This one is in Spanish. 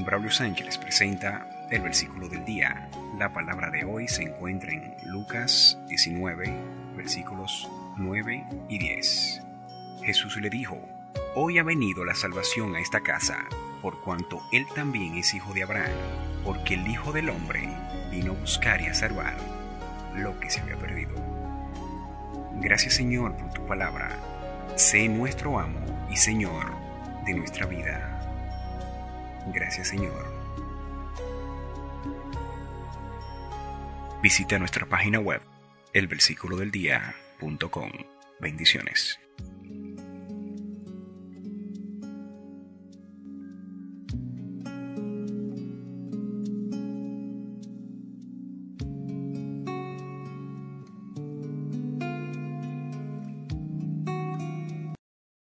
Braulio Sánchez les presenta el versículo del día. La palabra de hoy se encuentra en Lucas 19, versículos 9 y 10. Jesús le dijo: Hoy ha venido la salvación a esta casa, por cuanto él también es hijo de Abraham, porque el Hijo del Hombre vino a buscar y a salvar lo que se había perdido. Gracias, Señor, por tu palabra. Sé nuestro amo y Señor de nuestra vida. Gracias, Señor. Visita nuestra página web, elversículodeldia.com. Bendiciones.